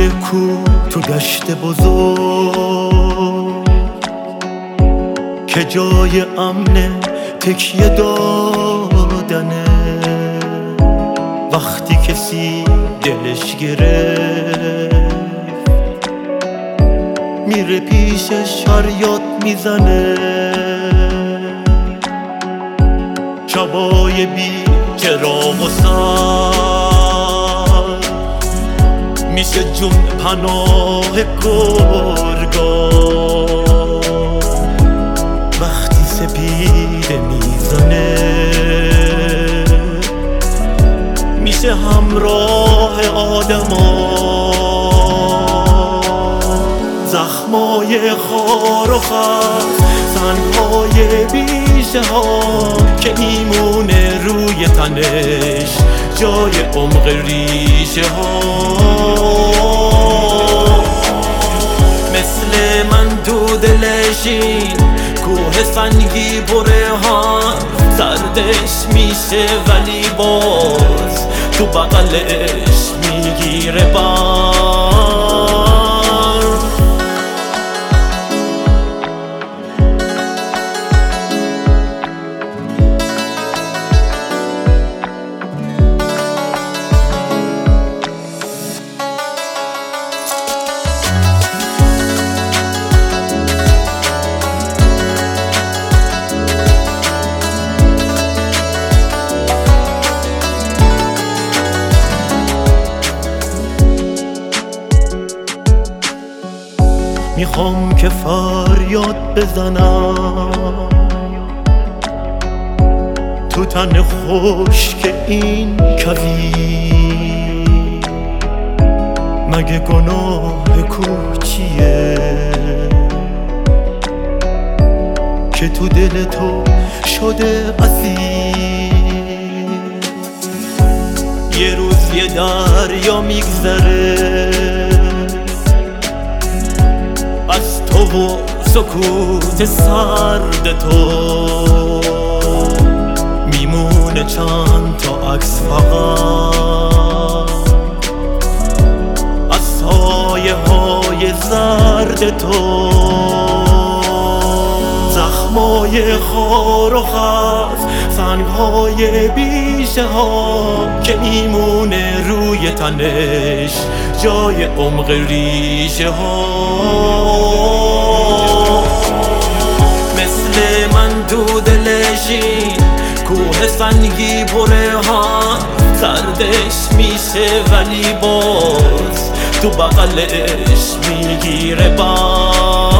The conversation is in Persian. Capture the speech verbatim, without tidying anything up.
بالای کو تو دشت بزرگ که جای امن تکیه دادنه، وقتی کسی دلش گرفت میره پیشش فریاد میزنه. شبای بی چراغ و سر میشه جون پناه گرگا، وقتی سپیده میزنه میشه همراه آدما. زخمای خار و خس، سنگهای بیشه ها که میمونه روی تنش جای عمق ریشه ها. مثل من تو دلشین کوه سنگی پره ها، سردش میشه ولی باز تو بغلش میگیره بار. میخوام که فریاد بزنم تو تن خشک این کویر، مگه گناه کوچیه که تو دل تو شده اسیر. یه روز یه دریا میگذره از تو و سکوت سرد تو، میمونه چند تا عکس فقط از سایه های زرد تو. زخمای خار و خس، سنگهای بیشه ها که میمونه روی تنش جای عمق ریشه ها. مثل من تو دلشین کوه سنگی پره ها، سردش میشه ولی باز تو بغلش میگیره بار.